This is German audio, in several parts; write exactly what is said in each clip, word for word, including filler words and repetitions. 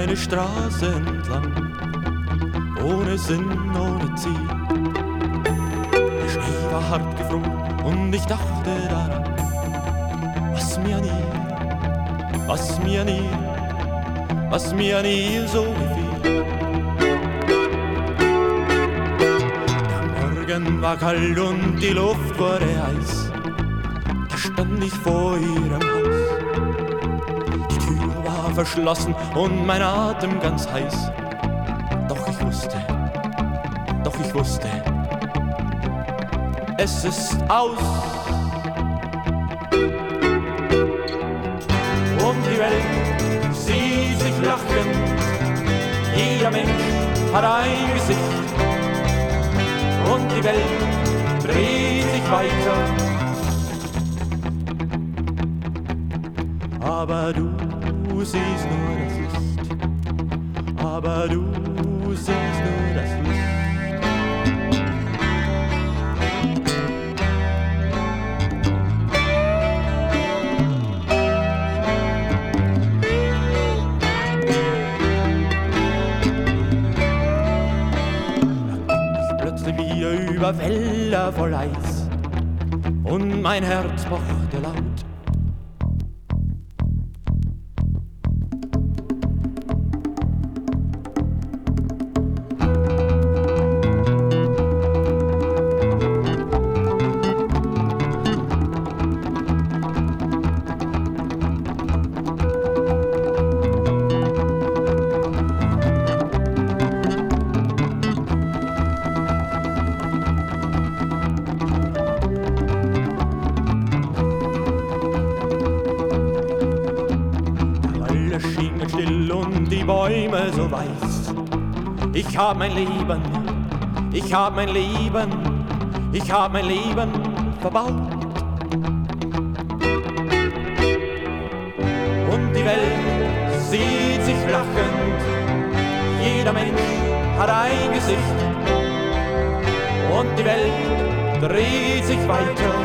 eine Straße entlang, ohne Sinn, ohne Ziel. Der Schnee war hart gefroren und ich dachte daran, was mir nie, was mir nie, was mir nie so gefiel. Der Morgen war kalt und die Luft wurde heiß, da stand ich vor ihrem Haus. Die Tür war verschlossen und mein Atem ganz heiß. Doch ich wusste, doch ich wusste, es ist aus. Und die Welt sieht sich lachend, jeder Mensch hat ein Gesicht. Und die Welt dreht sich weiter. Aber du siehst nur das Licht, aber du siehst nur das Licht. Über Wälder voll Eis und mein Herz pochte laut. Still und die Bäume so weiß. Ich hab mein Leben, ich hab mein Leben, ich hab mein Leben verbaut. Und die Welt sieht sich lachend, jeder Mensch hat ein Gesicht. Und die Welt dreht sich weiter.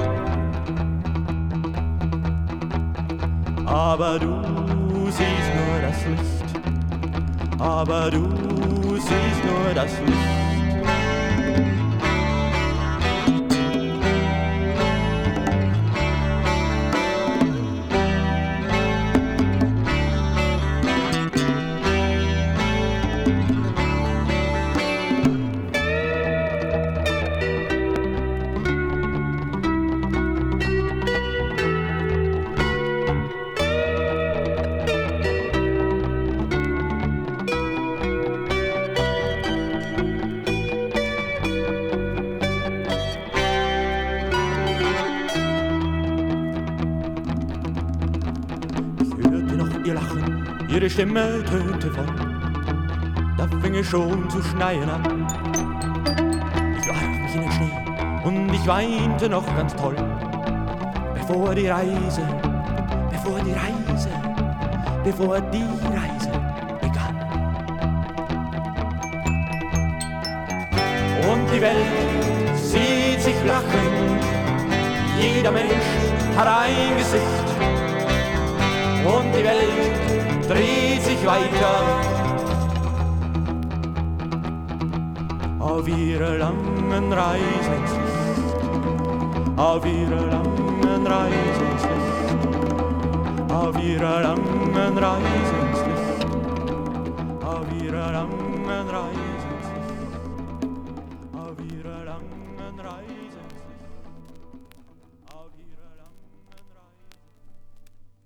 Aber du siehst nur das Licht, aber du siehst nur das Licht. Ihr Lachen, ihre Stimme tönte voll, da fing es schon zu schneien an. Ich warf mich in den Schnee und ich weinte noch ganz toll, bevor die Reise, bevor die Reise, bevor die Reise begann. Und die Welt sieht sich lachend, jeder Mensch hat ein Gesicht. Und die Welt dreht sich weiter auf ihrer langen Reise ins Licht, auf ihrer langen Reise ins Licht, auf ihrer langen Reise ins Licht, auf ihrer langen Reise.